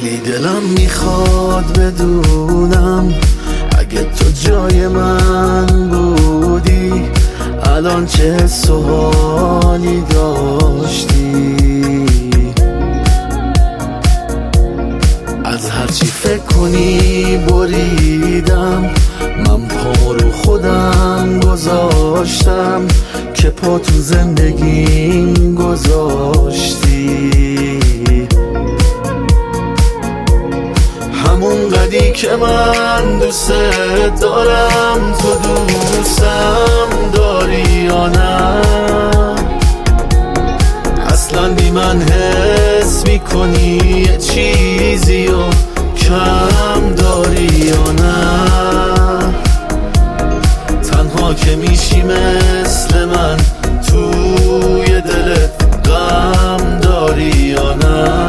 خیلی دلم میخواد بدونم اگه تو جای من بودی الان چه حس و حالی داشتی. از هرچی فکر کنی بریدم، من پا رو خودم گذاشتم که پا تو زندگیم گذاشتی. همون قدی که من دوست دارم تو دوستم داری یا نه؟ اصلا بی من حس میکنی یه چیزی و کم داری یا نه؟ تنها که میشی مثل من توی دلت غم داری یا نه؟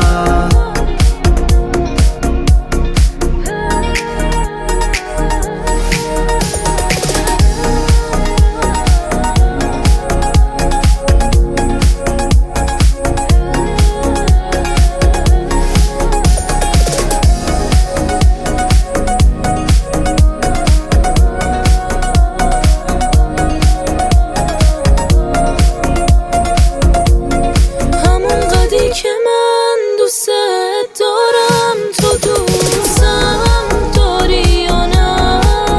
که من دوست دارم تو دوستم داری یا نه؟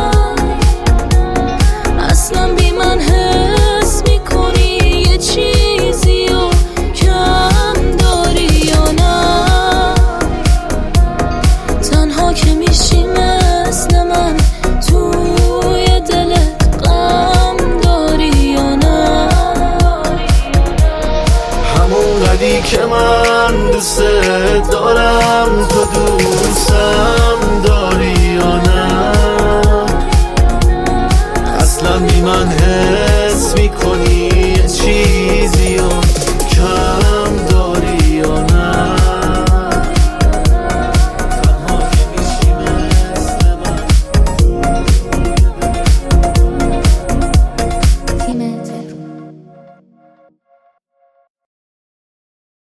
اصلا بی من حس میکنی یه چیزی و کم داری یا نه؟ تنها که میشی مثل من توی دلت غم داری یا نه؟ همون قدی که من دوست دارم تو دوستم داری یا نه؟ اصلا بی من حس میکنی